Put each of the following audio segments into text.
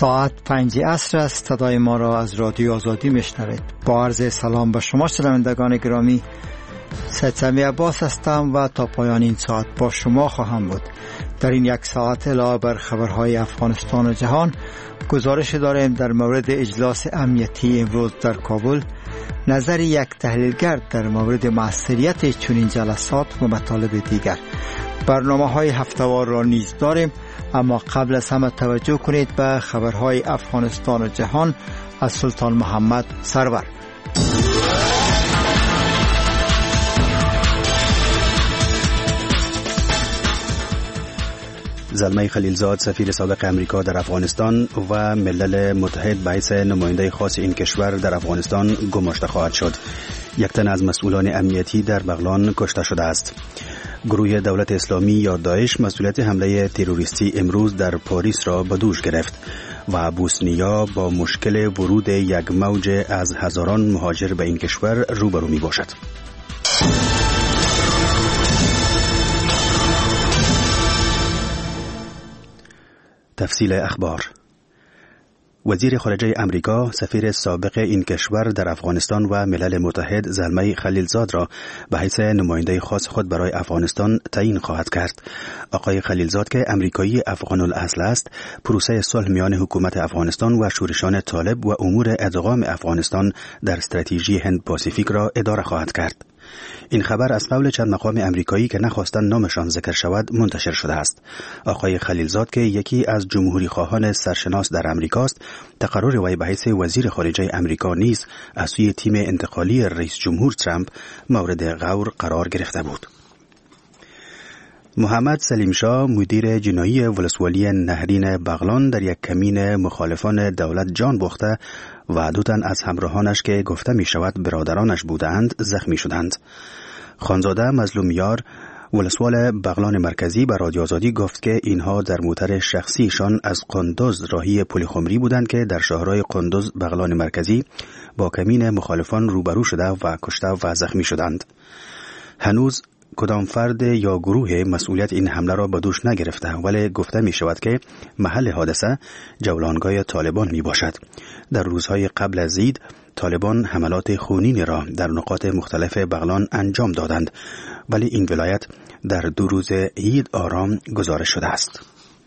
ساعت 5 عصر است. صدای ما را از رادیو آزادی میشنوید. با عرض سلام به شما شنوندگان گرامی، سید سمی عباس هستم و تا پایان این ساعت با شما خواهم بود. در این یک ساعت علاوه بر خبرهای افغانستان و جهان، گزارش داریم در مورد اجلاس امنیتی امروز در کابل، نظر یک تحلیلگر در مورد موثریت چنین جلسات و مطالب دیگر. برنامه‌های هفته‌وار را نیز داریم، اما قبل از همه توجه کنید به خبرهای افغانستان و جهان از سلطان محمد سرور. زلمه خلیلزاد سفیر سابق امریکا در افغانستان و ملل متحد به حیث نماینده خاص این کشور در افغانستان گماشته خواهد شد. یک تن از مسئولان امنیتی در بغلان کشته شده است. گروه دولت اسلامی یا داعش مسئولیت حمله تروریستی امروز در پاریس را به دوش گرفت و بوسنیا با مشکل ورود یک موج از هزاران مهاجر به این کشور روبرو می باشد. تفصیل اخبار. وزیر خارجه امریکا سفیر سابق این کشور در افغانستان و ملل متحد زلمه خلیلزاد را به حیث نماینده خاص خود برای افغانستان تعیین خواهد کرد. آقای خلیلزاد که امریکایی افغان الاصل است، پروسه صلح میان حکومت افغانستان و شورشان طالب و امور ادغام افغانستان در استراتژی هند پاسیفیک را اداره خواهد کرد. این خبر از قول چند مقام امریکایی که نخواستند نامشان ذکر شود منتشر شده است. آقای خلیلزاد که یکی از جمهوری خواهان سرشناس در امریکاست، تقرر وی به حیث وزیر خارجه امریکا نیز از سوی تیم انتقالی رئیس جمهور ترامپ مورد غور قرار گرفته بود. محمد سلیم شاه مدیر جنایی ولسوالی نهرین بغلان در یک کمین مخالفان دولت جان باخته و دو تن از همراهانش که گفته می شود برادرانش بودند زخمی شدند. خانزاده مظلومیار ولسوال بغلان مرکزی به رادیو آزادی گفت که اینها در موتر شخصیشان از قندوز راهی پل خمری بودند که در شهرهای قندوز بغلان مرکزی با کمین مخالفان روبرو شده و کشته و زخمی شدند. هنوز کدام فرد یا گروه مسئولیت این حمله را به دوش نگرفته، ولی گفته می شود که محل حادثه جولانگاه طالبان می باشد. در روزهای قبل از عید طالبان حملات خونینی را در نقاط مختلف بغلان انجام دادند، ولی این ولایت در 2 روز عید آرام گزارش شده است.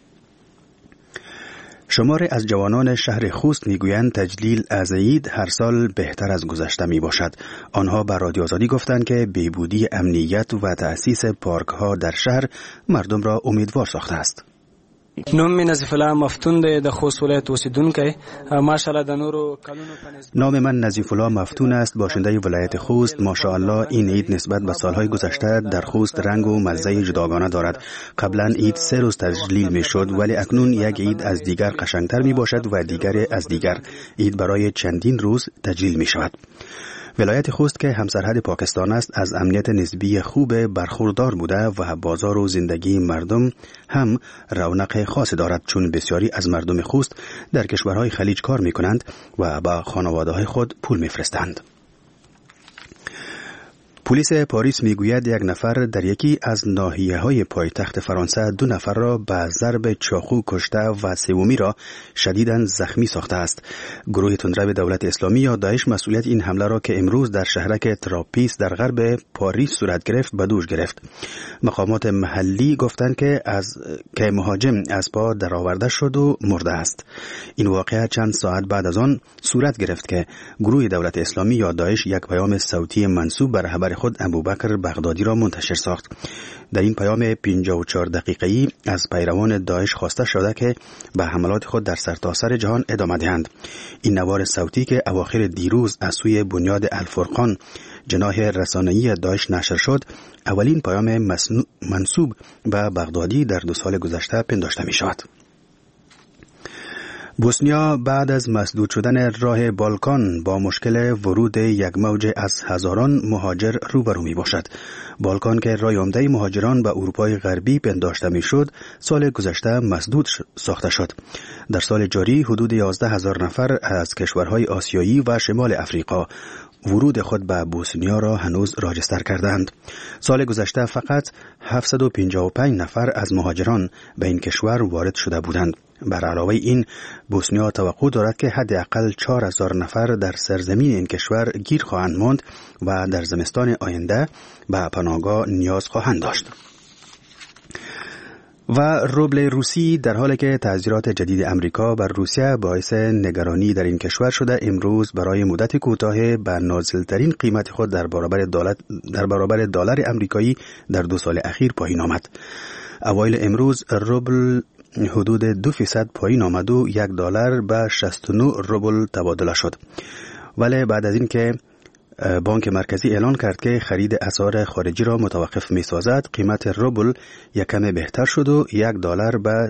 شمار از جوانان شهر خوست میگویند تجلیل از عید هر سال بهتر از گذشته می باشد. آنها به رادیو آزادی گفتند که بهبودی امنیت و تأسیس پارک ها در شهر مردم را امیدوار ساخته است. نام نظیف الله مفتون د خوست ولایت اوسیدونکی ماشاءالله د نورو کلونو نام من نظیف الله مفتون است، باشنده ولایت خوست. ماشاءالله این عید نسبت به سالهای گذشته در خوست رنگ و مزه جداگانه دارد. قبلا عید 3 روز تجلیل می شد، ولی اکنون یک عید از دیگر قشنگتر می باشد و دیگر از دیگر. عید برای چندین روز تجلیل می شود. ولایت خوست که همسرحد پاکستان است از امنیت نسبی خوب برخوردار بوده و بازار و زندگی مردم هم رونق خاص دارد، چون بسیاری از مردم خوست در کشورهای خلیج کار می کنند و با خانواده‌های خود پول می فرستند. پلیس پاریس میگوید یک نفر در یکی از ناحیه‌های پایتخت فرانسه 2 نفر را به ضرب چاقو کشته و سومی را شدیداً زخمی ساخته است. گروه تندرو دولت اسلامی یا داعش مسئولیت این حمله را که امروز در شهرک تراپیس در غرب پاریس صورت گرفت به دوش گرفت. مقامات محلی گفتند که مهاجم از پا درآورده شد و مرده است. این واقعه چند ساعت بعد از آن صورت گرفت که گروه دولت اسلامی یا داعش یک پیام صوتی منسوب به رهبر خود ابوبکر بغدادی را منتشر ساخت. در این پیام 54 دقیقه‌ای از پیروان داعش خواسته شده که به حملات خود در سرتاسر جهان ادامه دهند. این نوار صوتی که اواخر دیروز از سوی بنیاد الفرقان جناح رسانه‌ای داعش نشر شد، اولین پیام منسوب به بغدادی در 2 سال گذشته پنداشته می شود. بوسنیا بعد از مسدود شدن راه بالکان با مشکل ورود یک موج از هزاران مهاجر روبرو می باشد. بالکان که راه عمده مهاجران به اروپای غربی پنداشته می شد، سال گذشته مسدود ساخته شد. در سال جاری حدود 11,000 نفر از کشورهای آسیایی و شمال افریقا ورود خود به بوسنیا را هنوز راجستر کردند. سال گذشته فقط 755 نفر از مهاجران به این کشور وارد شده بودند. بر علاوه این بوسنیا توقع دارد که حداقل 4000 نفر در سرزمین این کشور گیر خواهند ماند و در زمستان آینده به پناهگاه نیاز خواهند داشت. و روبل روسی در حالی که تعزیرات جدید امریکا بر روسیه باعث نگرانی در این کشور شده، امروز برای مدت کوتاه به نازلترین قیمت خود در برابر دلار امریکایی در 2 سال اخیر پایین آمد. اوایل امروز روبل حدود 2% پایین آمد و $1 به 69 روبل تبادله شد. ولی بعد از این که بانک مرکزی اعلان کرد که خرید اسعار خارجی را متوقف می سازد، قیمت روبل یک کم بهتر شد و $1 به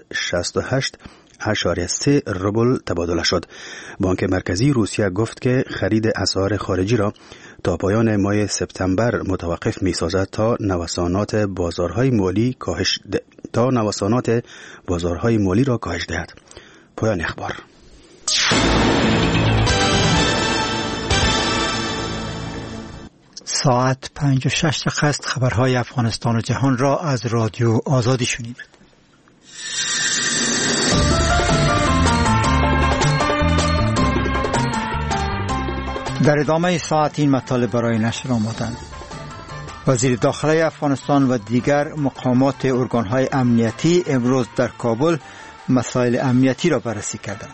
68.3 روبل تبادله شد. بانک مرکزی روسیه گفت که خرید اسعار خارجی را تا پایان ماه سپتامبر متوقف می سازد تا نوسانات بازارهای مالی را کاهش دهد. پایان اخبار. ساعت 5:06 است. خبرهای افغانستان و جهان را از رادیو آزادی شنید. در ادامه ساعت این مطالب برای نشر آمدند. وزیر داخلی افغانستان و دیگر مقامات ارگانهای امنیتی امروز در کابل مسائل امنیتی را بررسی کردند.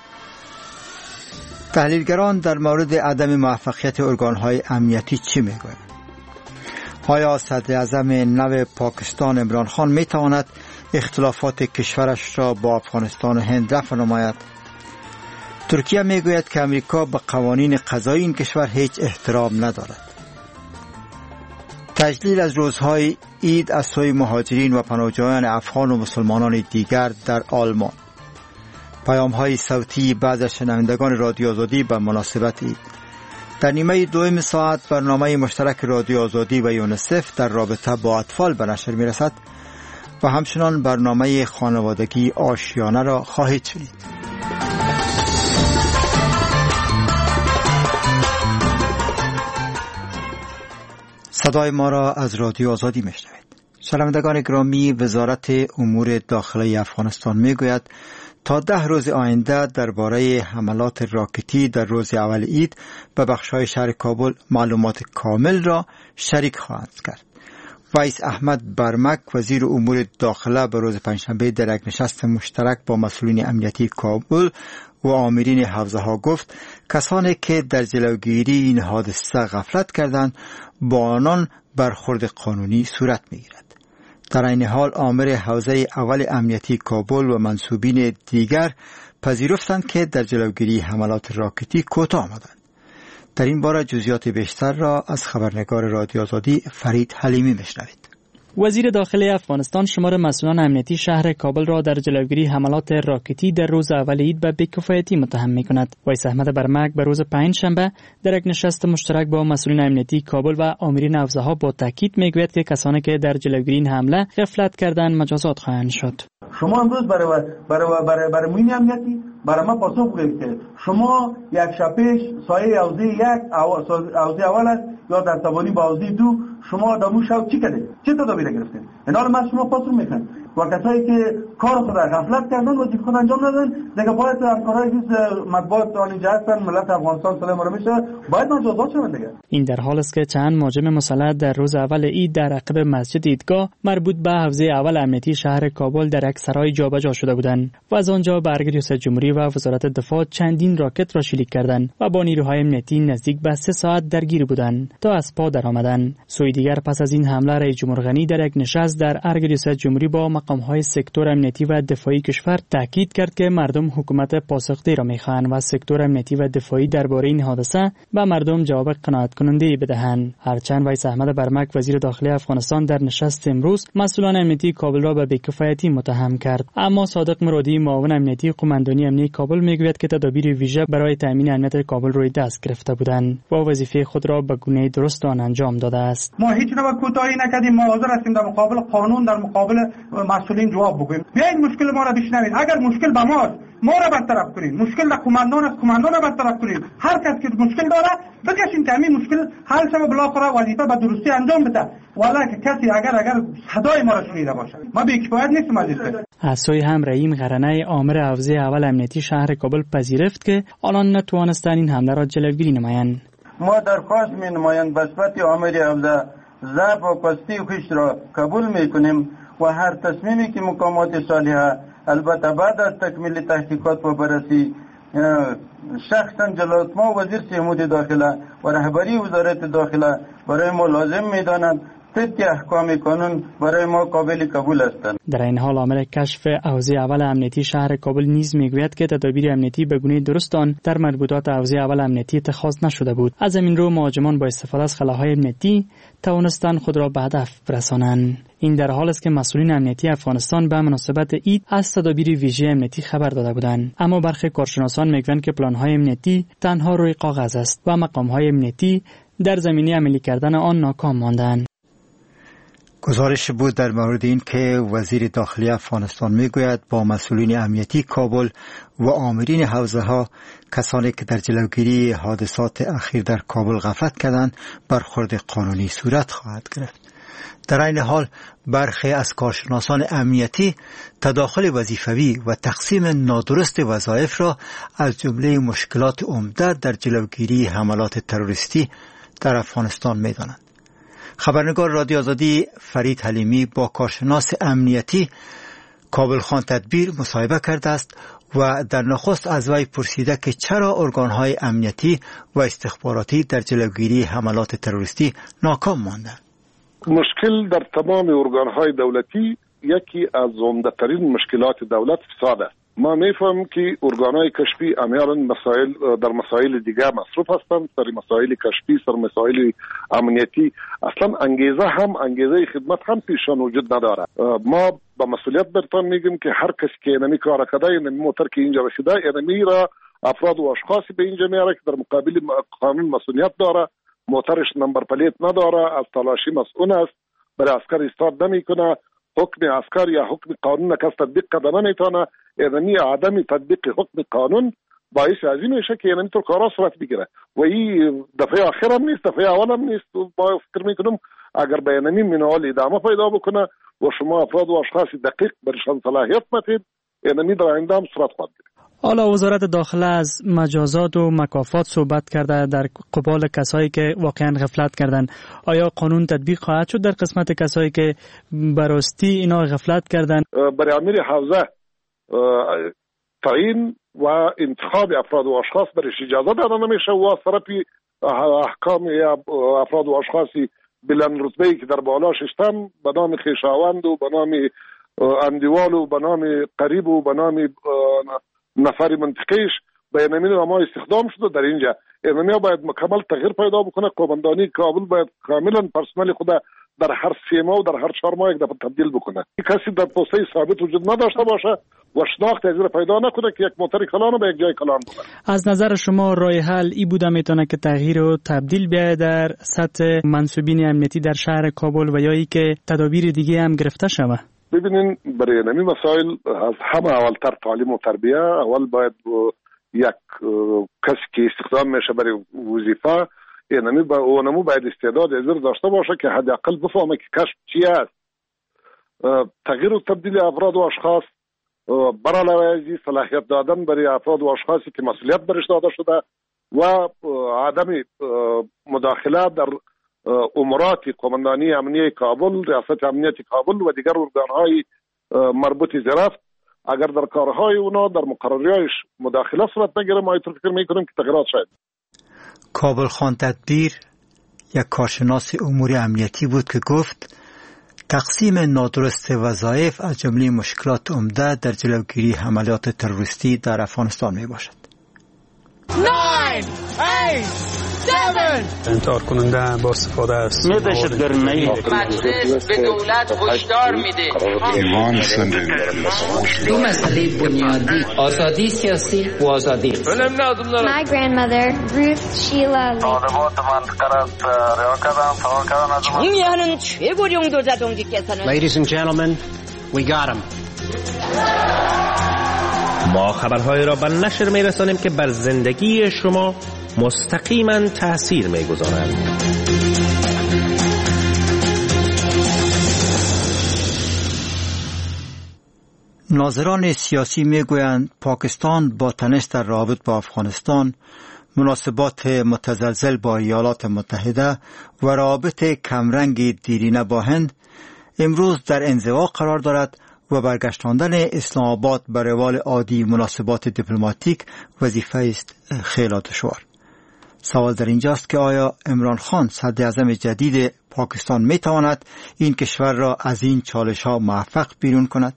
تحلیلگران در مورد عدم موفقیت ارگانهای امنیتی چی میگویند؟ آیا صدر اعظم نو پاکستان عمران خان میتواند اختلافات کشورش را با افغانستان و هند رفع نماید؟ ترکیه میگوید که امریکا به قوانین قضایی این کشور هیچ احترام ندارد. تجلیل از روزهای عید از سوی مهاجرین و پناهجویان افغان و مسلمانان دیگر در آلمان. پیام‌های صوتی بعض از شنوندگان رادیو آزادی به مناسبت عید. در نیمه دوم ساعت برنامه مشترک رادیو آزادی و یونیسف در رابطه با اطفال به نشر می‌رسد و همچنان برنامه خانوادگی آشیانه را خواهید شنید. صدای ما را از رادیو آزادی میشنوید. شنوندگان گرامی، وزارت امور داخلی افغانستان میگوید تا 10 روز آینده درباره حملات راکتی در روز اول عید به بخش‌های شهر کابل معلومات کامل را شریک خواهند کرد. ویس احمد برمک وزیر امور داخله به روز پنجشنبه در یک نشست مشترک با مسئولین امنیتی کابل و آمرین حوزه‌ها گفت کسانی که در جلوگیری این حادثه غفلت کردند با آنان برخورد قانونی صورت می‌گیرد. در این حال آمر حوزه اول امنیتی کابل و منصوبین دیگر پذیرفتند که در جلوگیری حملات راکتی کوتاه آمدند. در این باره جزئیات بیشتر را از خبرنگار رادیو آزادی فرید حلیمی میشنوید. وزیر داخلی افغانستان شمار مسئولان امنیتی شهر کابل را در جلوگیری حملات راکتی در روز اول عید به بی‌کفایتی متهم می‌کند. ویس احمد برمک به روز پنجشنبه در یک نشست مشترک با مسئولین امنیتی کابل و آمرین حوزه‌ها با تاکید می‌گوید که کسانی که در جلوگیری این حمله غفلت کردند مجازات خواهند شد. شما امروز برای موین امنیتی برای ما پاسخ بدید که شما یک شب پیش سایه حوزه حوزه اول است یا در تبانی با حوزه 2 شما در اون شب چی کردید؟ چه تدابیر گرفتید؟ اینا رو من شما پاسخ میکنم. و کسایی که کار خود را غفلت کردن و خود انجام ندادن دیگه باید همکارای مطبوعات آنجا هستن ملت افغانستان سلام رو میشه باید مجازات شون دیگه. این در حال است که چند مهاجم مسلح در روز اول عید در عقب مسجد عیدگاه مربوط به حوزه اول امنیتی شهر کابل در یک سرای جابجا شده بودند و از آنجا به ارگ ریاست جمهوری و وزارت دفاع چندین راکت را شلیک کردند و با نیروهای امنیتی نزدیک به 3 ساعت درگیر بودند تا از پا درآمدند. سوی دیگر پس از این حمله رئیس جمهور غنی در یک نشست در ارگ ریاست جمهوری با مقام‌های سکتور امنیتی و دفاعی کشور تاکید کرد که مردم حکومت پاسخ‌دهی را می‌خواهند و سکتور امنیتی و دفاعی درباره این حادثه به مردم جواب قناعت‌کننده بدهند. هرچند ویس احمد برمک وزیر داخلی افغانستان در نشست امروز مسئولان امنیتی کابل را به بی‌کفایتی متهم کرد، اما صادق مرادی معاون امنیتی قماندانی امنیتی کابل میگوید که تدابیر ویژه برای تامین امنیت کابل روی دست گرفته بودند و وظیفه خود را به گونه درست آن انجام داده است. ما هیچ نوع کوتاهی نکردیم. ما حاضر هستیم در مقابل قانون، در مقابل مسئولین جواب بگویم. بیاین مشکل ما را بشنوید. اگر مشکل به ماست ما را برطرف کنین، مشکل در کماندان است کماندان را برطرف کنین. هر کس که مشکل داره بکشین که همین مشکل حل شه و بالاخره وظیفه به درستی انجام بده. والا که کسی اگر صدای ما را شنیده باشه ما بی‌کفایت نیستیم عزیز. از سوی هم رحیم غرنه آمر حوزه اول امنیتی شهر کابل پذیرفت که آنان نتوانستند این حمله را جلوگیری نمایند. ما درخواست می نمایند به صفت آمر حوزه ضعف و پستی خویش را قبول می کنیم و هر تصمیمی که مقامات صالحه البته بعد از تکمیل تحقیقات و بررسی شخصا جلالت ما وزیر سمود داخله و رهبری وزارت داخله برای ما لازم می دانند طبق احکام قانون برای ما قابل قبول هستند. در این حال عامل کشف حوزه اول امنیتی شهر کابل نیز میگوید که تدابیر امنیتی به گونه درست آن در مربوطات حوزه اول امنیتی اتخاذ نشده بود. از همین رو مهاجمان با استفاده از خلاهای امنیتی توانستند خود را به هدف برسانند. این در حال است که مسئولین امنیتی افغانستان به مناسبت عید از تدابیر ویژه امنیتی خبر داده بودند، اما برخی کارشناسان میگویند که پلان‌های امنیتی تنها روی کاغذ است و مقام‌های امنیتی در زمینه عملی کردن آن ناکام ماندند. گزارش بود در مورد این که وزیر داخلی افغانستان میگوید با مسئولین امنیتی کابل و آمرین حوزه ها کسانی که در جلوگیری حادثات اخیر در کابل غفلت کردند برخورد قانونی صورت خواهد گرفت. در این حال برخی از کارشناسان امنیتی تداخل وظیفوی و تقسیم نادرست وظایف را از جمله مشکلات عمده در جلوگیری حملات تروریستی در افغانستان می‌دانند. خبرنگار رادیو آزادی فرید حلیمی با کارشناس امنیتی کابل خان تدبیر مصاحبه کرده است و در نخست از وی پرسیده که چرا ارگان‌های امنیتی و استخباراتی در جلوگیری حملات تروریستی ناکام ماندند. مشکل در تمام ارگان‌های دولتی یکی از عمده‌ترین مشکلات دولت فساد است. ما میفهمیم که ارگان‌های کشفی امیالاً در مسائل دیگه مصروف هستند، سر مسائل کشفی، سر مسائل امنیتی. اصلا انگیزه خدمت هم پیشان وجود نداره. ما با مسئولیت برتان میگیم که هر کسی که اینمی کار کرده، اینمی موتر که اینجا رسیده، اینمی را افراد و اشخاصی به اینجا میاره که در مقابل قانون مسئولیت داره، موترش نمبر پلیت نداره، از تلاشی مسئول است، برای عسکر استاد نمیکنه، حکم عسکر یا حکم قانون کس تطبیق کرده نمیتونه. اینمی عدم تطبیق حکم قانون باعث از این میشه که اینمی طور کارا صورت بگیره و این دفعه آخر هم نیست، دفعه اول هم نیست. ما فکر میکنم اگر به اینمی منوال ادامه پیدا بکنه و شما افراد و اشخاص دقیق برشان صلاحیت متید، اینمی در آینده هم صورت خواهد گرفت. حالا وزارت داخله از مجازات و مکافات صحبت کرده در قبال کسایی که واقعا غفلت کردند. آیا قانون تطبیق خواهد شد در قسمت کسایی که براستی اینا غفلت کردند؟ برای امیر حوزه تعیین و انتخاب افراد و اشخاص برش اجازه داده نمیشه و از طرف احکام یا افراد و اشخاصی بلند رتبه‌ای که در بالا ششتن به نام خویشاوند و به نام اندیوال و به نام قریب و به نام نفر منطقیش به اینمی ما استخدام شده. در اینجا اینمی باید مکمل تغییر پیدا بکنه. قومندانی کابل باید کاملا پرسنل خود در هر 3 ماه و در هر 4 ماه یک دفعه تبدیل بکنه. کسی در پسته ثابت وجود نداشته باشه و شناخت از پیدا نکنه که یک موتر کلان به یک جای کلان بکنه. از نظر شما راه حل ای بوده میتونه که تغییر و تبدیل بیاید در سطح منصوبین امنیتی در شهر کابل و یا ای که تدابیر دیگه هم گرفته شوه؟ ببینین برای اینمی مسائل از همه اولتر تعلیم و تربیه. اول باید یک کسی که استخدام میشه برای وظیفه اونمو باید استعداد ازر داشته باشه که حداقل بفهمه که کشف چی است. تغییر و تبدیل افراد و اشخاص برای صلاحیت دادن برای افراد و اشخاصی که مسئولیت برش داده شده و عدم مداخله در امورات قومندانی امنیه کابل، ریاست امنیت کابل و دیگر ارگانهای مربوط زرفت اگر در کارهای اونا در مقرریاتش مداخله صورت نگیره ما اینطور فکر میکنیم که تغییرات شاید. کابل خان تدبیر یک کارشناس امور امنیتی بود که گفت تقسیم نادرست وظایف از جمله مشکلات عمده در جلوگیری حملات تروریستی در افغانستان می باشد. 9 8 7 انکار کننده با استفاده است دهشتگرانه مجلس به دولت هشدار میده ایمان زنده دو مسئله بنیادی آزادی سیاسی و آزادی. My grandmother Ruth Sheila Ladies and gentlemen, We got him. ما خبرهای را به نشر می‌رسانیم که بر زندگی شما مستقیما تأثیر می‌گذارند. ناظران سیاسی میگویند پاکستان با تنش در رابط با افغانستان، مناسبات متزلزل با ایالات متحده و رابط کمرنگ دیرینه با هند امروز در انزوا قرار دارد و برگشتاندن اسلام آباد به روال عادی مناسبات دیپلماتیک وظیفه است خیلی دشوار. سوال در اینجاست که آیا عمران خان صدر اعظم جدید پاکستان می تواند این کشور را از این چالش ها موفق بیرون کند؟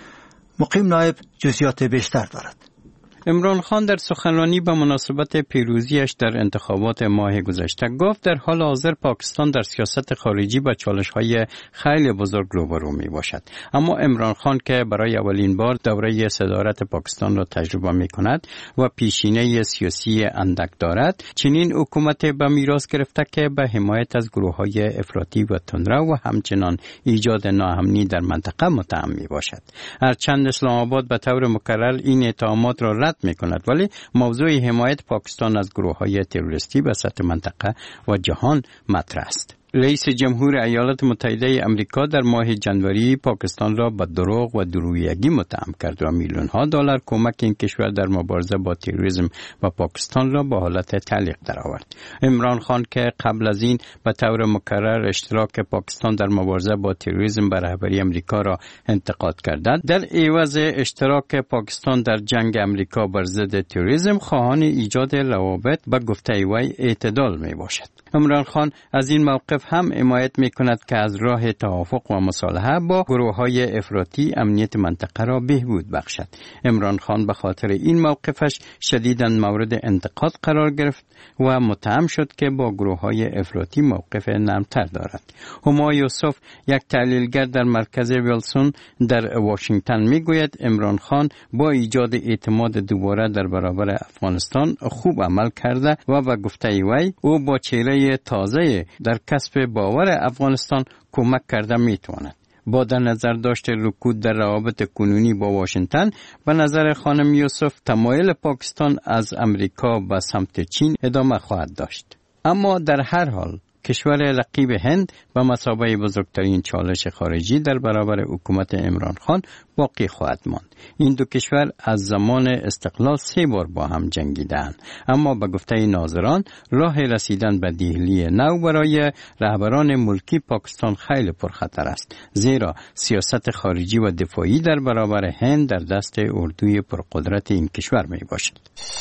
مقیم نایب جزئیات بیشتر دارد. عمران خان در سخنرانی به مناسبت پیروزیش در انتخابات ماه گذشته گفت در حال حاضر پاکستان در سیاست خارجی با چالش‌های خیلی بزرگ روبرو می‌باشد. اما عمران خان که برای اولین بار دوره صدارت پاکستان را تجربه می‌کند و پیشینه سیاسی اندک دارد، چنین حکومت به میراث گرفته که به حمایت از گروه‌های افراطی و تندرو و همچنان ایجاد ناامنی در منطقه متهم می‌باشد. هرچند اسلام آباد به طور مکرر این اتهامات را رد می‌کند، ولی موضوع حمایت پاکستان از گروه‌های تروریستی به سطح منطقه و جهان مطرح است. رئیس جمهور ایالات متحده آمریکا در ماه جنوری پاکستان را به دروغ و درویگی متهم کرد و میلیون‌ها دلار کمک این کشور در مبارزه با تروریسم و پاکستان را به حالت تعلیق درآورد. عمران خان که قبل از این به طور مکرر اشتراک پاکستان در مبارزه با تروریسم به رهبری آمریکا را انتقاد کرده، در عوض اشتراک پاکستان در جنگ آمریکا بر ضد تروریسم خواهان ایجاد روابط به گفته وی اعتدال میباشد. عمران خان از این موقف هم حمایت می‌کند که از راه توافق و مصالحه با گروه‌های افراطی امنیت منطقه را بهبود بخشد. عمران خان به خاطر این موقفش شدیداً مورد انتقاد قرار گرفت و متهم شد که با گروه‌های افراطی موقف نرمتر دارد. هما یوسف، یک تحلیلگر در مرکز ویلسون در واشنگتن میگوید عمران خان با ایجاد اعتماد دوباره در برابر افغانستان خوب عمل کرده و به گفته وی او با چهره تازه در کسب باور افغانستان کمک کرده میتواند. با در نظر داشت رکود در روابط کنونی با واشنگتن، به نظر خانم یوسف تمایل پاکستان از امریکا به سمت چین ادامه خواهد داشت. اما در هر حال کشور رقیب هند به مثابه بزرگترین چالش خارجی در برابر حکومت عمران خان باقی خواهد ماند. این دو کشور از زمان استقلال 3 بار با هم جنگیدند، اما به گفته ناظران راه رسیدن به دهلی نو برای رهبران ملکی پاکستان خیلی پرخطر است، زیرا سیاست خارجی و دفاعی در برابر هند در دست اردوی پرقدرت این کشور می باشد.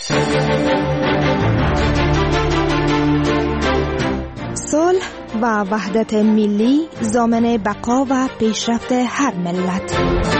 صلح و وحدت ملی ضامن بقا و پیشرفت هر ملت.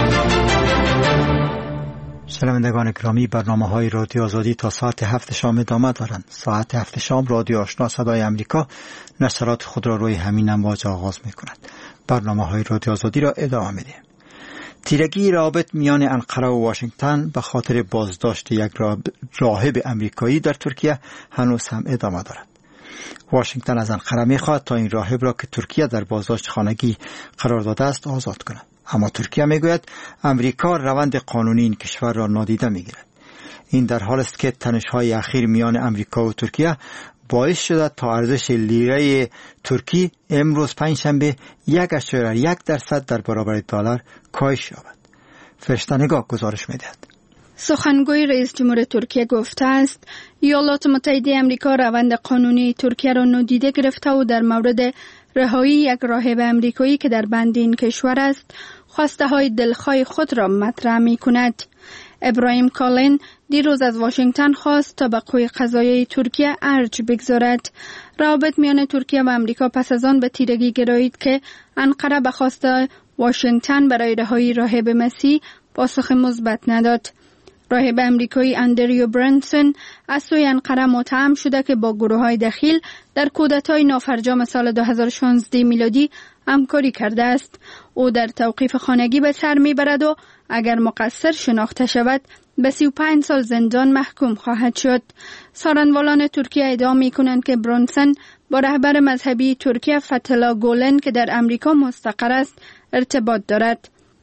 شنوندگان گرامی، برنامه‌های رادیو آزادی تا ساعت 7 شام ادامه دارند. ساعت 7 شام رادیو آشنا صدای امریکا نشرات خود را روی همین امواج آغاز می‌کند. برنامه‌های رادیو آزادی را ادامه می‌دهیم. تیرگی روابط میان انقره و واشنگتن به خاطر بازداشت یک راهب امریکایی در ترکیه هنوز هم ادامه دارد. واشنگتن از انقره می‌خواهد تا این راهب را که ترکیه در بازداشت خانگی قرار داده است آزاد کند، اما ترکیه میگوید امریکا روند قانونی این کشور را نادیده میگیرد. این در حال است که تنش‌های اخیر میان امریکا و ترکیه باعث شده تا ارزش لیره ترکی امروز پنجشنبه 1.1% در برابر دلار کاهش یابد. فرشته نگاه گزارش می‌دهد. سخنگوی رئیس جمهور ترکیه گفته است ایالات متحده آمریکا روند قانونی ترکیه را نادیده گرفته و در مورد رهایی یک راهب امریکایی که در بند این کشور است خواسته های دلخواه خود را مطرح می کند. ابراهیم کالین دیروز از واشنگتن خواست تا به قوه قضاییه ترکیه ارج بگذارد. روابط میان ترکیه و امریکا پس از آن به تیرگی گرایید که انقره به خواست واشنگتن برای رهایی راهب مسیح پاسخ مثبت نداد. راهب امریکایی اندریو برنسون از سوی انقره متهم شده که با گروه‌های دخیل در کودتای نافرجام سال 2016 میلادی همکاری کرده است. او در توقیف خانگی به سر میبرد و اگر مقصر شناخته شود به 35 سال زندان محکوم خواهد شد. سارنوالان ترکیه ادعا می‌کنند که برنسون با رهبر مذهبی ترکیه فتح‌الله گولن که در امریکا مستقر است ارتباط دارد.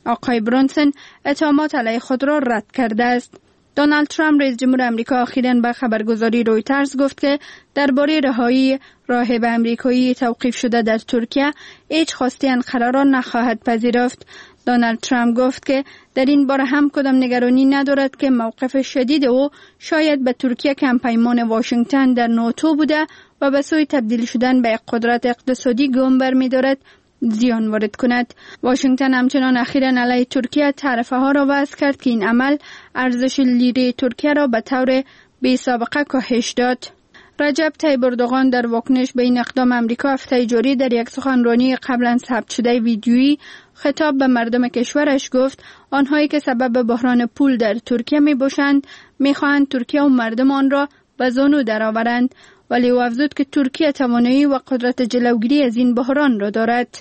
آقای برانسون اتهامات علیه خود را رد کرده است. دونالد ترامپ رئیس جمهور آمریکا اخیراً به خبرگزاری رویترز گفت که درباره رهایی راهب آمریکایی توقیف شده در ترکیه هیچ خواسته انقره را نخواهد پذیرفت. دونالد ترامپ گفت که در این باره هم کدام نگرانی ندارد که موقف شدید او شاید به ترکیه که همپیمان واشنگتن در ناتو بوده و به سوی تبدیل شدن به قدرت اقتصادی گام برمی‌دارد زیان وارد کند. واشنگتن همچنان اخیراً علیه ترکیه تعرفه ها را وضع کرد که این عمل ارزش لیره ترکیه را به طور بی سابقه کاهش داد. رجب طیب اردوغان در واکنش به این اقدام آمریکا هفته جاری در یک سخنرانی قبلا ثبت شده ویدیویی خطاب به مردم کشورش گفت آنهایی که سبب بحران پول در ترکیه می باشند می خواهند ترکیه و مردم آن را به زانو درآورند، ولی او افزود که ترکیه توانایی و قدرت جلوگیری از این بحران را دارد.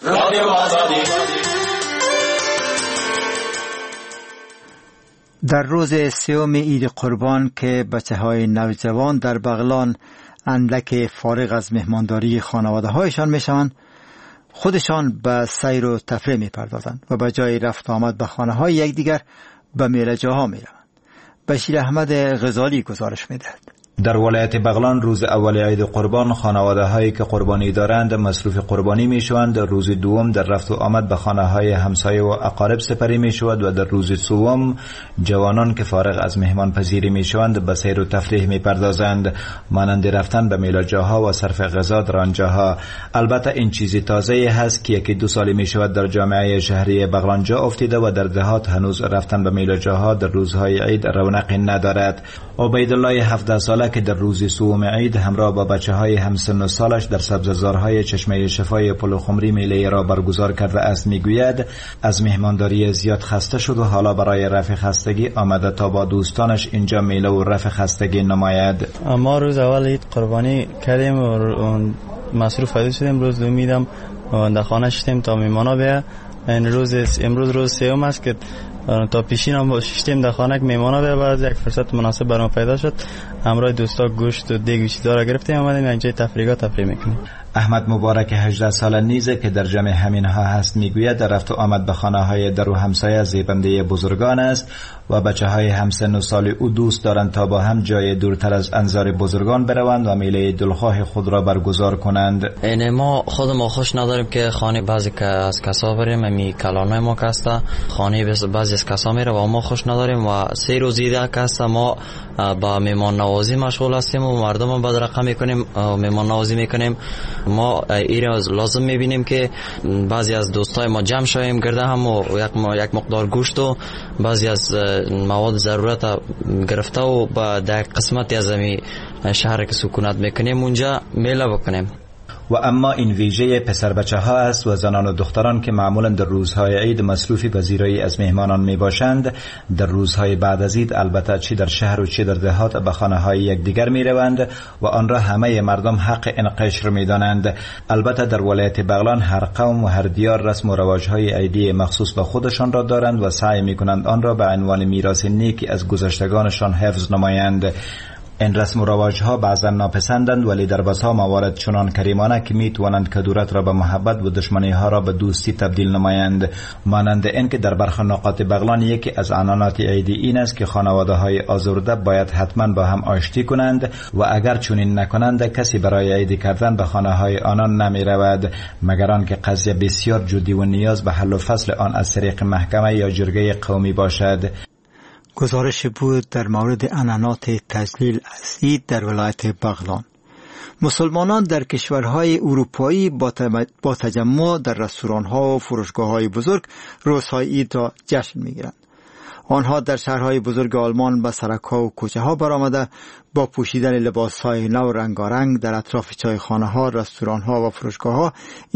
در روز سوم عید قربان که بچه‌های نوجوان در بغلان اندک فارغ از مهمانداری خانواده‌هایشان میشوند، خودشان به سیر و تفریح میپردازند و به جای رفت آمد به خانه‌های یکدیگر به میله‌جاها میروند. بشیر احمد غزالی گزارش میدهد. در ولایت بغلان روز اول عید قربان خانواده هایی که قربانی دارند مصروف قربانی می شوند. روز دوم در رفت و آمد به خانه های همسایه و اقارب سپری می شود و در روز سوم جوانان که فارغ از مهمان پذیری می شوند به سیر و تفریح می پردازند، مانند رفتن به میله‌جاها و صرف غذا در آنجاها. البته این چیزی تازه هست که یکی دو سالی می شود در جامعه شهری بغلان جا افتیده و در دهات هنوز رفتن به میله‌جاها در روزهای عید رونقی ندارد. عبیدالله 17 ساله که در روز سوم عید همراه با بچه‌های همسن و سالش در سبززارهای چشمه شفای پلوخمری میله را برگزار کرده است، میگوید از مهمانداری زیاد خسته شد و حالا برای رفع خستگی آمده تا با دوستانش اینجا میله و رفع خستگی نماید. ما روز اول عید قربانی کردیم و مصروف شدیم. روز دوم میدم در خانه شدیم تا میمانا بیا. امروز روز سوم است که تا پیشین هم شدیم در خانه که میمانا بیا. بعد یک فرصت مناسب برام پیدا شد، همراه دوستا گوشت و دیگ و چیزا را گرفتیم آمدیم اینجا تفریح میکنیم. احمد مبارک 18 ساله نیز که در جمع همینها هست میگوید در رفت و آمد به خانه های در و همسایه زیبنده بزرگان است و بچه های همسن و سال او دوست دارند تا با هم جای دورتر از انظار بزرگان بروند و میله دلخواه خود را برگزار کنند. این ما خودمون خوش نداریم که خانه بعضی که از کسا بریم، امی کلانه ما کستا خانه بعضی از کسا میره و ما خوش نداریم و 3 روز دیده کستا ما با میمان نوازی مشغول هستیم و مردم بدرقه میکنیم، میمان نوازی میکنیم. ما ایره لازم میبینیم که بعضی از دوستای ما جمع شویم گرده هم و یک مقدار گوشت و بعضی از مواد ضرورت گرفته و با در قسمتی از شهر که سکونت میکنیم اونجا میله بکنیم. و اما این ویژه پسر بچه ها است و زنان و دختران که معمولا در روزهای عید مصروفی پذیرایی از مهمانان می باشند، در روزهای بعد از عید البته چی در شهر و چی در دهات به خانه های یکدیگر می روند و آن را همه مردم حق این قشر می دانند. البته در ولایت بغلان هر قوم و هر دیار رسم و رواجهای عیدی مخصوص به خودشان را دارند و سعی می کنند آن را به عنوان میراث نیکی از گذشتگانشان حفظ نمایند. این رسم و رواجها بعضا ناپسندند ولی در بسا موارد چنان کریمانه که می توانند کدورت را به محبت و دشمنی ها را به دوستی تبدیل نمایند. مانند این که در برخی نقاط بغلان یکی از عنعنات عیدی این است که خانواده های آزرده باید حتما با هم آشتی کنند و اگر چنین نکنند کسی برای عیدی کردن به خانه های آنان نمی رود، مگر آنکه قضیه بسیار جدی و نیاز به حل و فصل آن از طریق محکمه یا جرگه قومی باشد. گزارش بود در مورد عنعنات تجلیل از عید در ولایت بغلان. مسلمانان در کشورهای اروپایی با تجمع در رستوران‌ها و فروشگاه‌های بزرگ روزهای عید را جشن می‌گیرند. آنها در شهرهای بزرگ آلمان به سرک‌ها و کوچه‌ها برآمده با پوشیدن لباس‌های نو رنگارنگ در اطراف چایخانه‌ها، رستوران‌ها و فروشگاه‌ها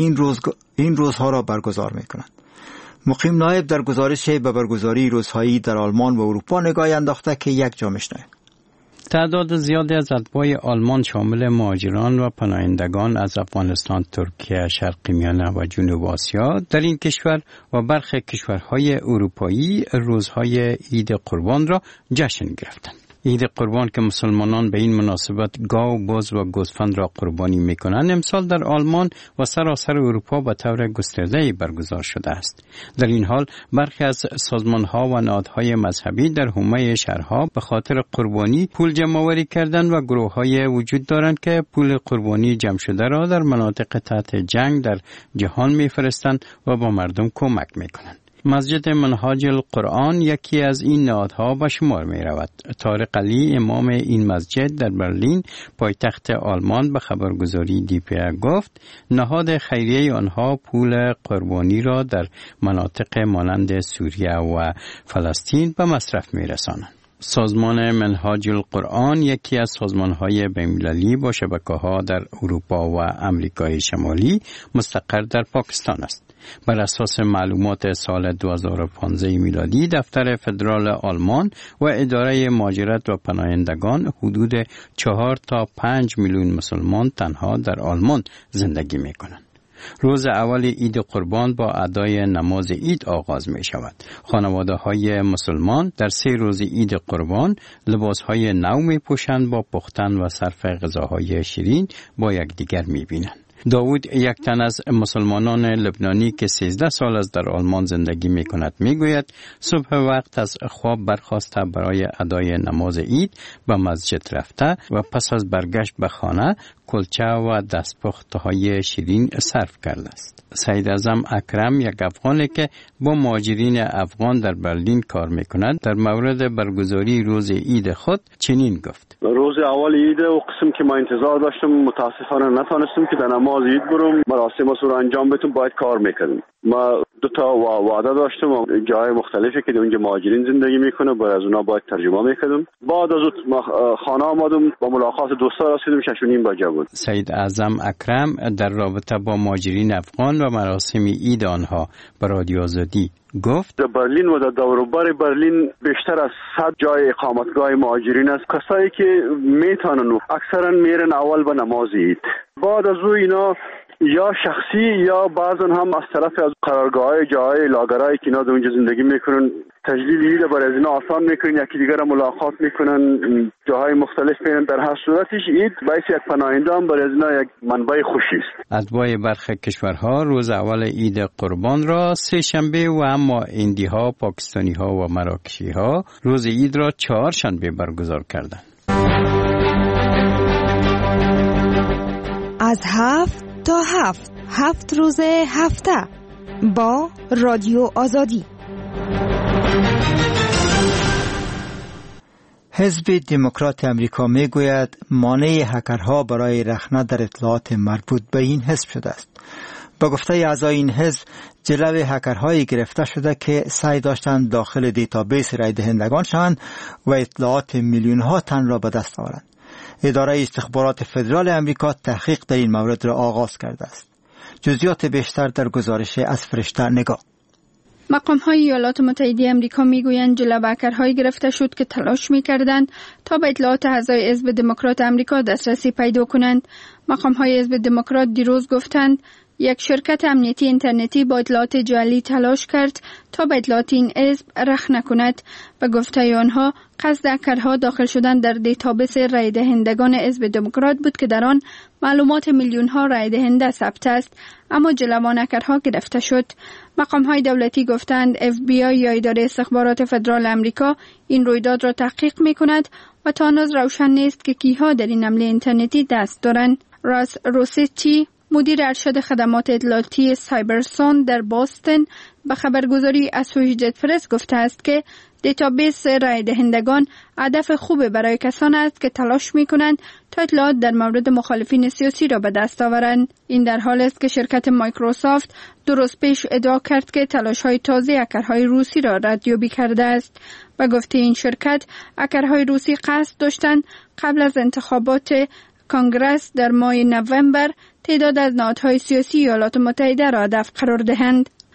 این روزها را برگزار می‌کنند. مقیم نایب در گزارش به برگزاری روزهای در آلمان و اروپا نگاهی انداخته که یک جا میشنویم. تعداد زیادی از اتباع آلمان شامل مهاجران و پناهندگان از افغانستان، ترکیه، شرق میانه و جنوب آسیا در این کشور و برخی کشورهای اروپایی روزهای عید قربان را جشن گرفتند. عید قربان که مسلمانان به این مناسبت گاو، بز و گوسفند را قربانی میکنند، امسال در آلمان و سراسر اروپا به طور گسترده برگزار شده است. در این حال برخی از سازمان‌ها و نهادهای مذهبی در حومه شهرها به خاطر قربانی پول جمع‌آوری کردند و گروه‌های وجود دارند که پول قربانی جمع شده را در مناطق تحت جنگ در جهان می‌فرستند و با مردم کمک می‌کنند. مسجد منهاج القرآن یکی از این نهادها به شمار می رود. طارق علی امام این مسجد در برلین پایتخت آلمان به خبرگزاری دیپر گفت نهاد خیریه آنها پول قربانی را در مناطق مانند سوریه و فلسطین به مصرف می رسانند. سازمان منهاج القرآن یکی از سازمان‌های بین‌المللی با شبکه‌ها در اروپا و امریکای شمالی مستقر در پاکستان است. بر اساس معلومات سال 2015 میلادی دفتر فدرال آلمان و اداره مهاجرت و پناهندگان حدود 4 تا 5 میلیون مسلمان تنها در آلمان زندگی می‌کنند. روز اول عید قربان با ادای نماز عید آغاز می شود. خانواده های مسلمان در 3 روز عید قربان لباس های نو می پوشند، با پختن و صرف غذاهای شیرین با یکدیگر می بینند. داوود، یک تن از مسلمانان لبنانی که 13 سال از در آلمان زندگی می کند می گوید صبح وقت از خواب برخاسته برای ادای نماز عید به مسجد رفته و پس از برگشت به خانه کلچه و دستپخت‌های شیرین صرف کرده است. سید اعظم اکرم، یک افغانی که با مهاجرین افغان در برلین کار میکند، در مورد برگزاری روز عید خود چنین گفت: روز اول عید و قسم که ما انتظار داشتم متاسفانه نتونستم که در نماز عید برم، مراسم رو انجام بدم، باید کار میکردم. ما 2 وعده داشتم و جای مختلفی که اونجا مهاجرین زندگی میکنه باید از اونا باید ترجمه میکردم. بعد از خانه آمدم، با ملاقات دوستا رسیدم، 6:30 بجه بود. سید اعظم اکرم در رابطه با مهاجرین افغان و مراسم عید آنها به رادیو آزادی گفت: در برلین و در دور و بر برلین بیشتر از 100 جای اقامتگاه مهاجرین است. کسایی که میتونن اکثرا میرن اول به نماز عید، بعد از اینا یا شخصی یا بعضن هم از طرف از قرارگاه‌های جای لاگرایی که اینا در اونجا زندگی میکنن تجلیل عید برای از اینا آسان میکنن، یکی دیگر را ملاقات میکنن، جاهای مختلف میرن. در هر صورتش عید باعث یک پناهنده هم برای از اینا یک منبع خوشی است. اتباع برخی کشورها روز اول عید قربان را 3 شنبه و اما هندی ها، پاکستانی ها و مراکشی ها روز عید را 4 شنبه برگزار کردند. از 7 تا 7 روز هفته با رادیو آزادی. حزب دموکرات امریکا می گوید مانع هکرها برای رخنه در اطلاعات مربوط به این حزب شده است. با گفته اعضای این حزب، جلوی هکرهایی گرفته شده که سعی داشتند داخل دیتابیس رای دهندگان شوند و اطلاعات میلیون ها تن را به دست آورند. اداره استخبارات فدرال امریکا تحقیق در این مورد را آغاز کرده است. جزئیات بیشتر در گزارش از فرشته نگاه. مقام‌های ایالات متحده آمریکا میگویند جلو هکرهایی گرفته شد که تلاش می‌کردند تا به اطلاعات اعضای حزب دموکرات آمریکا دسترسی پیدا کنند. مقام‌های حزب دموکرات دیروز گفتند یک شرکت امنیتی اینترنتی با اطلاعات جعلی تلاش کرد تا به اطلاعات این حزب رخنه کند. به گفته آنها قصد هکرها داخل شدن در دیتابیس رای دهندگان حزب دموکرات بود که در آن معلومات میلیون ها رای دهنده ثبت است، اما جلو هکرها گرفته شد. مقام‌های دولتی گفتند FBI یا اداره استخبارات فدرال آمریکا این رویداد را تحقیق می‌کند و تا هنوز روشن نیست که کیها در این حمله اینترنتی دست دارند. راس روسیچی، مدیر ارشد خدمات اطلاعاتی سایبرسون در بوستون، به خبرگزاری اسوشییتد پرس گفته است که دیتابیس رای دهندگان هدف خوب برای کسانی است که تلاش می‌کنند تا اطلاعات در مورد مخالفین سیاسی را به دست آورند. این در حالی است که شرکت مایکروسافت 2 روز پیش ادعا کرد که تلاش‌های تازه هکرهای روسی را ردیابی کرده است. به گفته این شرکت، هکرهای روسی قصد داشتند قبل از انتخابات کنگره در ماه نوامبر تعداد از نهادهای سیاسی ایالات متحده را هدف قرار دهند.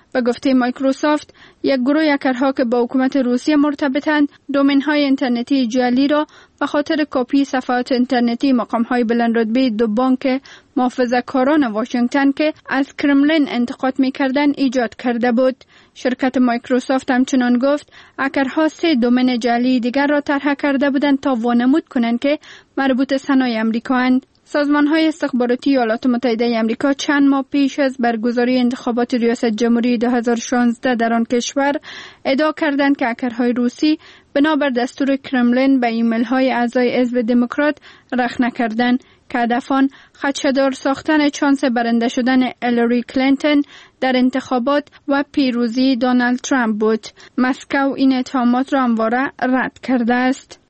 به گفته مایکروسافت، یک گروه هکرها که با حکومت روسیه مرتبطند، دومین‌های اینترنتی جعلی را به خاطر کپی صفحات اینترنتی مقام‌های بلندرتبه دو بانک محافظه‌کاران واشنگتن که از کرملین انتقاد می‌کردند ایجاد کرده بود. شرکت مایکروسافت همچنان گفت هکرها 3 دومین جعلی دیگر را طرح کرده بودند تا وانمود کنند که مربوط صنایع آمریکااند. سازمان‌های استخباراتی ایالات متحده آمریکا چند ماه پیش از برگزاری انتخابات ریاست جمهوری 2016 در آن کشور ادعا کردند که هکرهای روسی بنابر دستور کرملین به ایمیل‌های اعضای حزب دموکرات رخنه کردند که هدف آن خدشه‌دار ساختن چانس برنده شدن هیلاری کلینتون در انتخابات و پیروزی دونالد ترامپ بود. مسکو این اتهامات را همواره رد کرده است.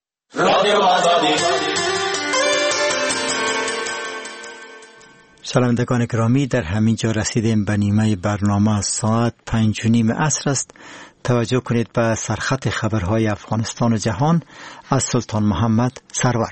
شنوندگان گرامی، در همین جا رسیدیم به نیمه برنامه. ساعت 5:30 عصر است. توجه کنید به سرخط خبرهای افغانستان و جهان از سلطان محمد سرور.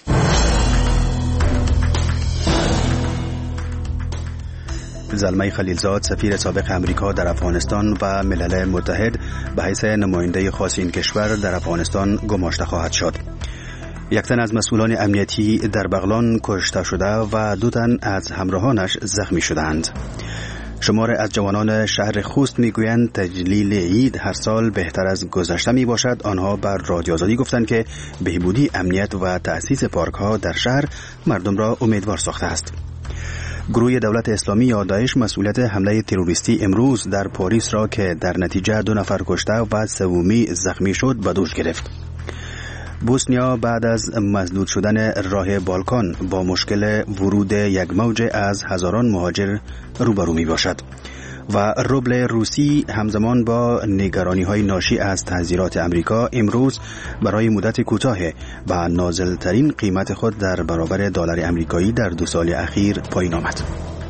زلمه خلیلزاد، سفیر سابق امریکا در افغانستان و ملل متحد، به حیث نماینده خاص این کشور در افغانستان گماشته خواهد شد. یک تن از مسئولان امنیتی در بغلان کشته شده و 2 تن از همراهانش زخمی شدند. شمار از جوانان شهر خوست میگویند تجلیل عید هر سال بهتر از گذشته می باشد. آنها بر رادیو آزادی گفتند که بهبودی امنیت و تأسیس پارک ها در شهر مردم را امیدوار ساخته است. گروه دولت اسلامی یا داعش مسئولیت حمله تروریستی امروز در پاریس را که در نتیجه 2 نفر کشته و 3 زخمی شد به دوش گرفت. بوسنیا بعد از مسدود شدن راه بالکان با مشکل ورود یک موج از هزاران مهاجر روبرو می باشد و روبل روسی همزمان با نگرانی‌های ناشی از تحذیرات امریکا امروز برای مدت کوتاه و نازل‌ترین قیمت خود در برابر دلار امریکایی در 2 سال اخیر پایین آمد.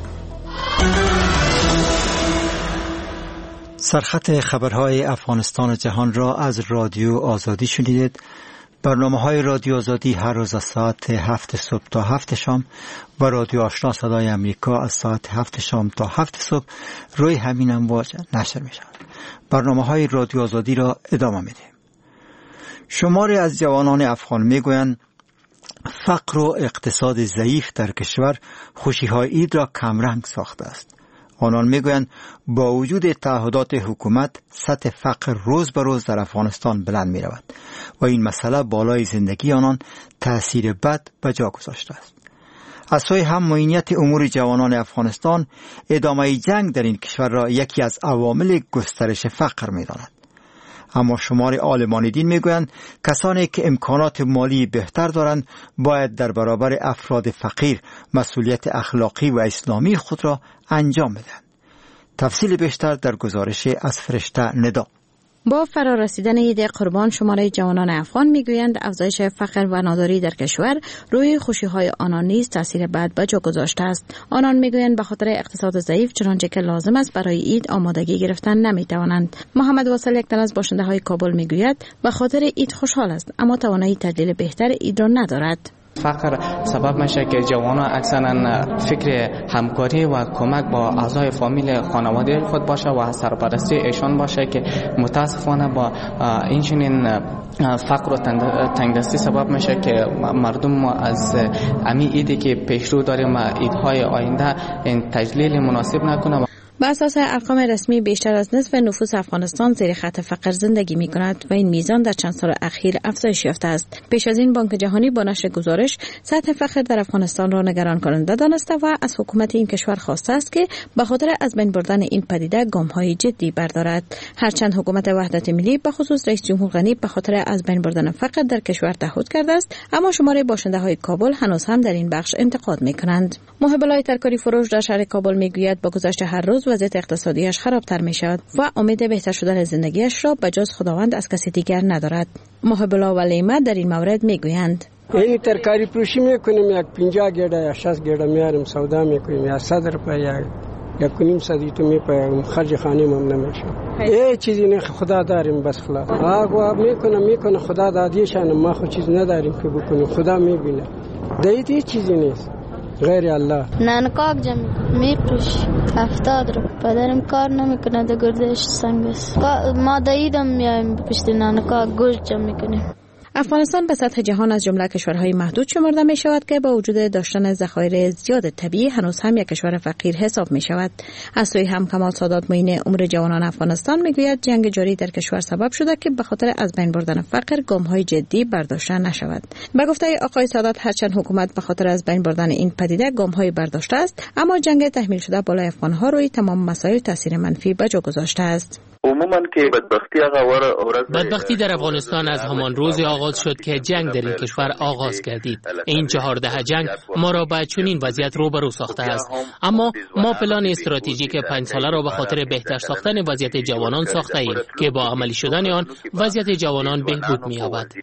سرخط خبرهای افغانستان و جهان را از رادیو آزادی شنیدید. برنامه‌های رادیو آزادی هر روز از ساعت 7 صبح تا 7 شام و رادیو آشنا صدای امریکا از ساعت 7 شام تا 7 صبح روی همین امواج نشر می‌شود. برنامه‌های رادیو آزادی را ادامه می‌دهیم. شماری از جوانان افغان می‌گویند فقر و اقتصاد ضعیف در کشور خوشی‌های عید را کمرنگ ساخته است. آنان میگویند با وجود تعهدات حکومت سطح فقر روز به روز در افغانستان بلند می رود و این مسئله بالای زندگی آنان تأثیر بد به جا گذاشته است. از سوی هم معینیت امور جوانان افغانستان ادامه جنگ در این کشور را یکی از عوامل گسترش فقر می داند. اما شمار عالمان دین میگویند کسانی که امکانات مالی بهتر دارند باید در برابر افراد فقیر مسئولیت اخلاقی و اسلامی خود را انجام بدهند. تفصیل بیشتر در گزارش از فرشته ندا. با فرارسیدن عید قربان شماره جوانان افغان میگویند افزایش فقر و ناداری در کشور روی خوشی‌های آنان نیز تاثیر بد به جا گذاشته است. آنان میگویند به خاطر اقتصاد ضعیف چنانچه که لازم است برای عید آمادگی گرفتن نمیتوانند. محمد واصل یک تن از باشنده‌های کابل میگوید به خاطر عید خوشحال است اما توانایی تجلیل بهتر عید را ندارد. فقر سبب میشه که جوانان اکثرا فکر همکاری و کمک با اعضای فامیل خانواده خود باشه و سرپرستی ایشان باشه که متاسفانه با این چنین فقر و تنگدستی سبب میشه که مردم از امی ایدی که پیشرو داریم ایدهای آینده این تجلیل مناسب نکنه. بر اساس ارقام رسمی بیشتر از نصف نفوس افغانستان زیر خط فقر زندگی می کند و این میزان در چند سال اخیر افزایش یافته است. پیش از این بانک جهانی با نشر گزارش سطح فقر در افغانستان را نگران کننده دانسته و از حکومت این کشور خواسته است که به خاطر از بین بردن این پدیده گام‌های جدی بردارد. هرچند حکومت وحدت ملی به خصوص رئیس جمهور غنی به خاطر از بین بردن فقر در کشور تعهد کرده است، اما شمار باشنده‌های کابل هنوز هم در این بخش انتقاد می‌کنند. محب الله ترکاری فروش در شهر کابل میگوید با گذشت هر روز وضعیت اقتصادیش خرابتر می شود و امید بهتر شدن زندگیش را به جز خداوند از کسی دیگر ندارد. محب الله و لیمه در این مورد می گویند این ترکاری فروشی میکنیم، یک 50 گرده یا 60 گرده میاریم سودا میکنیم، یا 100 روپیه یا کنیم صدی تو میپایم، خرج خانه هم نمیشه. یه چیزی نه، خدا داریم بس خلاص. آقا میکنه خدا دادیشان، ما خود چیز نداریم که بکنیم، خدا میبینه. دیگه چیزی نیست. غیر الله. نانکاک جمع میپوشی 70 رو پدرم کار نمیکنه در گردش سنگ است. ما دیدم میایم پشت نانکاک گوشت جمع میکنیم. افغانستان به سطح جهان از جمله کشورهای محدود شمرده می شود که با وجود داشتن ذخایر زیاد طبیعی هنوز هم یک کشور فقیر حساب می شود. از سوی هم کمال سادات معین امور جوانان افغانستان می گوید جنگ جاری در کشور سبب شده که به خاطر از بین بردن فقر گام‌های جدی برداشته نشود. به گفته آقای سادات هرچند حکومت به خاطر از بین بردن این پدیده گام‌های برداشته است، اما جنگ تحمیل شده بالای افغان‌ها روی تمام مسائل تاثیر منفی به جا گذاشته است. عموما که بدبختی در افغانستان از همان روز آغاز شد که جنگ در این کشور آغاز گردید. این 14 جنگ ما را به چنین وضعیت روبرو ساخته است. اما ما پلان استراتژیک 5 ساله را به خاطر بهتر ساختن وضعیت جوانان ساخته ایم که با عملی شدن آن وضعیت جوانان بهبود می‌یابد.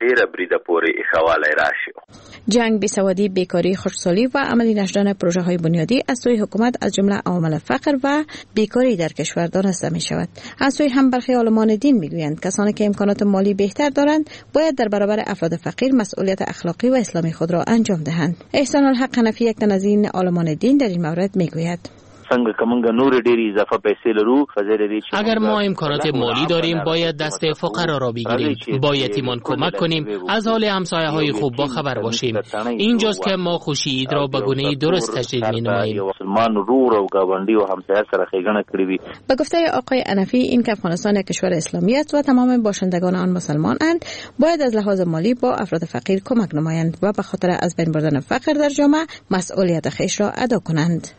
جنگ، بیسوادی، بیکاری، خشکسالی و عملی نشدن پروژه‌های بنیادی از سوی حکومت از جمله عوامل فقر و بیکاری در کشور دانسته می‌شود. از سوی هم برخی عالمان دین میگویند کسانی که امکانات مالی بهتر دارند باید در برابر افراد فقیر مسئولیت اخلاقی و اسلامی خود را انجام دهند. احسان الحق حنفی، یک تن از این عالمان دین، در این مورد میگوید: اگر ما امکانات مالی داریم باید دست فقرا را بگیریم، با یتیمان کمک کنیم، از حال همسایه‌های خوب با خبر باشیم. اینجاست که ما خوشی عید را به گونه درست تجدید می‌نماییم. به گفته آقای حنفی، این که افغانستان یک کشور اسلامی است و تمام باشندگان آن مسلمان‌اند، باید از لحاظ مالی با افراد فقیر کمک نمایند و به خاطر از بین بردن فقر در جامعه مسئولیت خویش را ادا کنند.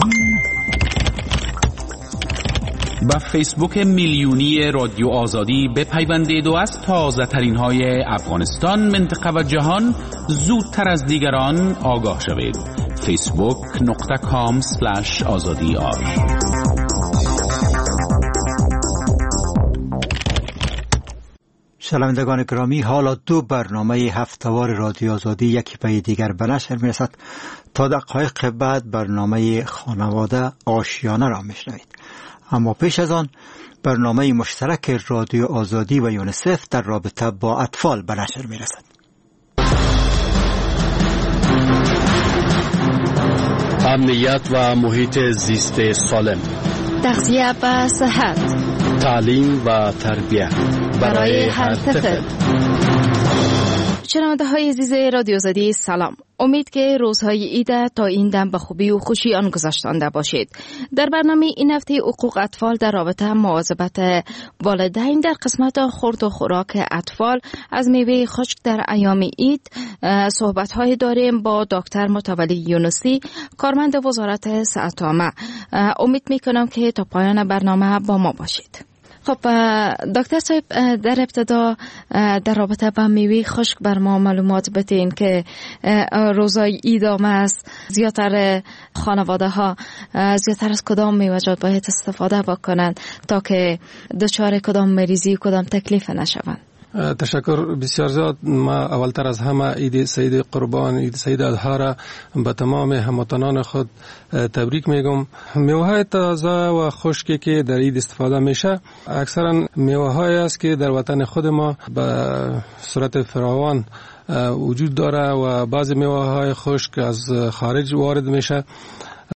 با فیسبوک میلیونی رادیو آزادی بپیوندید و از تازه ترین های افغانستان، منطقه و جهان زودتر از دیگران آگاه شوید. facebook.com/azadi.ar. شنوندگان گرامی، حالا 2 برنامه هفتهوار رادیو آزادی یکی پای دیگر به نشر میرسد. تا دقایق بعد برنامه خانواده آشیانه را میشنوید. اما پیش از آن برنامه مشترک رادیو آزادی و یونیسف در رابطه با اطفال به نشر میرسد. امنیت و محیط زیست سالم، تغذیه و صحت، تعلیم و تربیت برای هر طفل. شنونده های عزیز رادیو آزادی، سلام. امید که روزهای عید تا این دم به خوبی و خوشی آن گذشتانده باشید. در برنامه این هفته حقوق اطفال در رابطه مواظبت والدین در قسمت خورد و خوراک اطفال از میوه خشک در ایام عید صحبت های داریم با دکتر متولی یونسی، کارمند وزارت صحت عامه. امید میکنم که تا پایان برنامه با ما باشید. خب دکتر صاحب، در ابتدا در رابطه با میوه خشک بر ما معلومات بدین که روزای عید آمده است. زیادتر خانواده ها زیادتر از کدام میوه‌جات باید استفاده بکنند تا که دچار کدام مریضی کدام تکلیف نشوند؟ تشکر بسیار زیاد. ما اولتر از همه عید سعید قربان، عید سعید الاضحی را به تمام هموطنان خود تبریک میگم. میوه‌های تازه و خشکی که در عید استفاده میشه اکثرا میوه‌هایی است که در وطن خود ما به صورت فراوان وجود داره و بعضی میوه‌های خشک از خارج وارد میشه.